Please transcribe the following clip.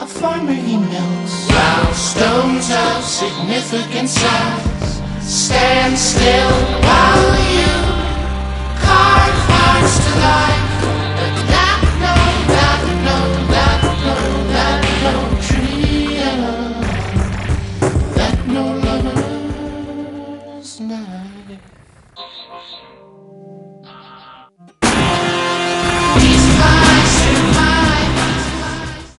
A farmer he melts, while stones of significant size stand still while you carve hearts to life. But that no tree that no lover's knife.